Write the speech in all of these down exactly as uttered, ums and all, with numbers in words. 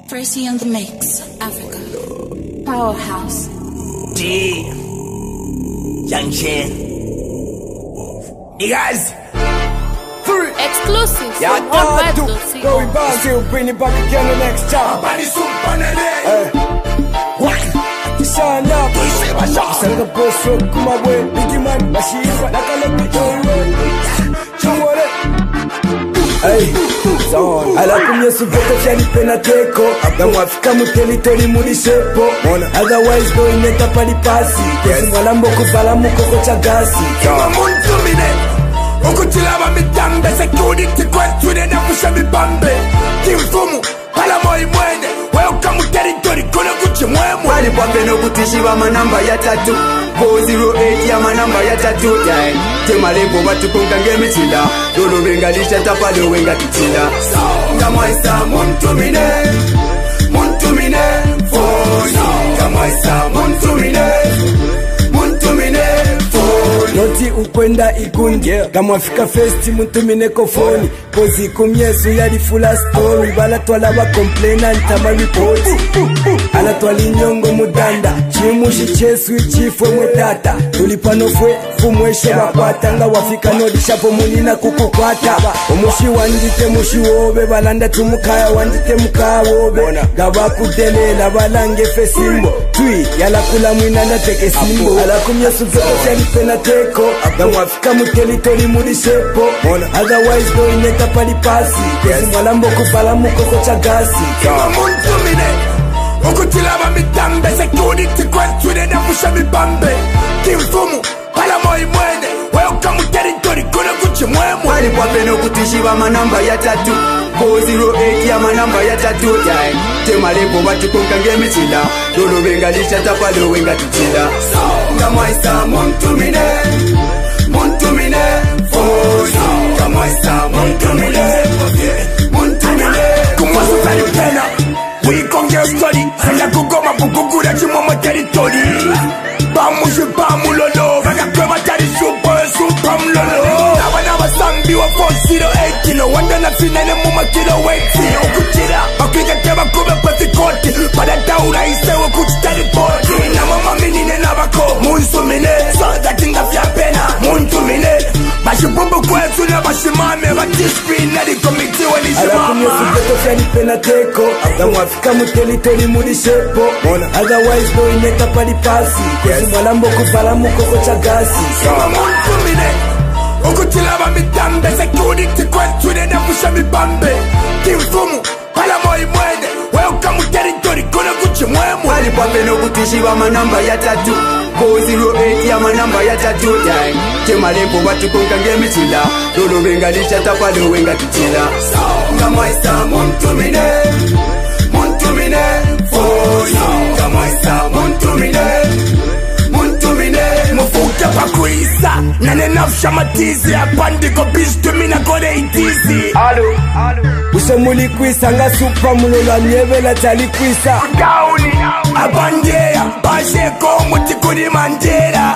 Tracy on the mix, Africa. Powerhouse. G. Young Chin. You guys. Exclusive Yeah, from hot vibes dot co. Going back, still bring it back again the next time. Hey. Sign up. Sanga boss up, come away. Biggie man, Mashiva, Nakalabi, Chumore. Hey, zone. Ala kumye subete fyali pena teko. Abdamu afika muteli tori muri shepo. Otherwise go ineta pali pasi. Kesi mwalambo kubala mukoko chagasi. Kima muntu mine ukutilaba mitambe security kwetu nena kusha mibambe kimfumu pala moi mwene welcome territory kone kuchi mwemwe wali papeno kutishiba manamba ya tatu four zero eight ya manamba ya tatu temalebo batukonga ngemitila lolo bengalisha tapalo wenga kitila kama isa muntu mine muntu mine foni kama isa muntu mine muntu mine Noti ukwenda igundi yeah. Kama fika festi muntumine kofoni Kozi kumyesu yali fula story Bala twala wa complaina ntama report Ala twali nyongo mudanda Chimushi chesu ichifwe mwetata Tulipano fwe fumweshe wapata Nga wafika nodi shapo munina kukukwata Omushi wandite mushi wobe Balanda tumukaya wandite mukaya wobe Gaba kudelela balange fe simbo Tui yala kula mwinanda teke simbo Ala kumyesu veko fyali pena te Abdamu afika muteli tori muri shepo Otherwise go ineta pali pasi Kesi mwalambo kubala mukoko chagasi Kima muntu mine ukutilaba mitambe security kwetu nena kusha mibambe kimfumu pala moi mwene welcome territory kone kuchi mwemwe wali papeno kutishiba manamba ya tatu four zero eight ya manamba ya tatu temalebo batukonga ngemitila lolo bengalisha tapalo wenga kitila kama isa muntu mine muntu mine foni kama isa muntu mine muntu mine kumwasu tali pena wikonge story senda kugoma kukugura chimomo territory bamushi bamulolo vakakwe vatari super super mlolo navana vasambi wa four zero eight kilo wanda nafinane muma kilo weight ukutira vakikateva kuve kwefikoti padataura isewe kuchitaripoti namamaminine navako munsumine sodatinga fyapena muntumine vashibumbu kwetu navashimame vatisfinalikomitiwe Ala kumye subeto fyali pena teko Abdamu afika muteli tori muri shepo Otherwise go ineta pali pasi Kesi mwalambo kubala mukoko chagasi Kima muntu mine ukutilaba mitambe security kwetu nena kusha mibambe kimfumu pala moi mwene welcome territory kone kuchi mwemwe wali papeno kutishiba manamba ya tatu four zero eight ya manamba ya tatu temalebo batukonga ngemitila lolo bengalisha tapalo wenga kitila kama isa muntu mine muntu mine foni kama isa muntu mine muntu mine mufuta pakuisa nanenafsha matizi apandiko bistumina kone itizi Alo, alo Use muli kwisa nga supa mulola nyevela tali kwisa Gauni, abandeya, basheko mutikuni mandera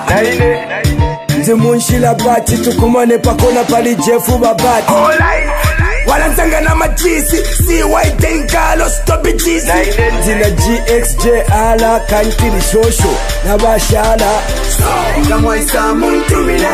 Nzi munshila bati tukumane pakona pali jefu babati Alright, walansanga na majisi si white nkalo stop jisi Zina G X J ala kantili shosho na bashala kama isa muntu mine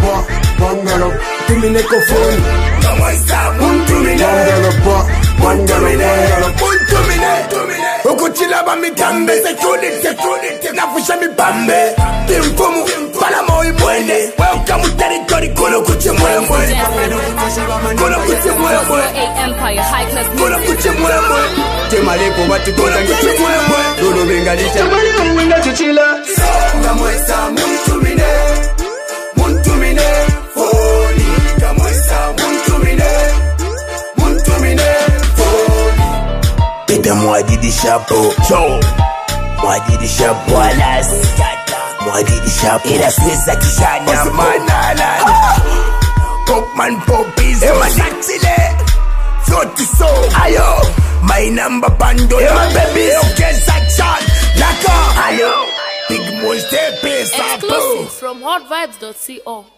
Tumine kofoni Kama isa muntu mine Muntu mine Muntu mine Ukutilaba mitambe security nafusha mibambe Timfumu pala moi mwene welcome territory kono kuchi mwemwe Kono kuchi mwemwe Empire High Class Kono kuchi mwemwe temalebo batukonga Kono kuchi ngemitila mwemwe lolo bengalisha tapalo wenga kitila kama isa muntu mine muntu mine foni kama isa muntu mine muntu mine foni Pete mwadidi shapo Cho Mwadidi shapo Alas Mwadidi shapo Ila sweza kishanya manala Popman popis Ema natile Floti so Ayo My number bando Ema baby Okay section Laka Ayo Big monster pesa Exclusive from hot vibes dot co.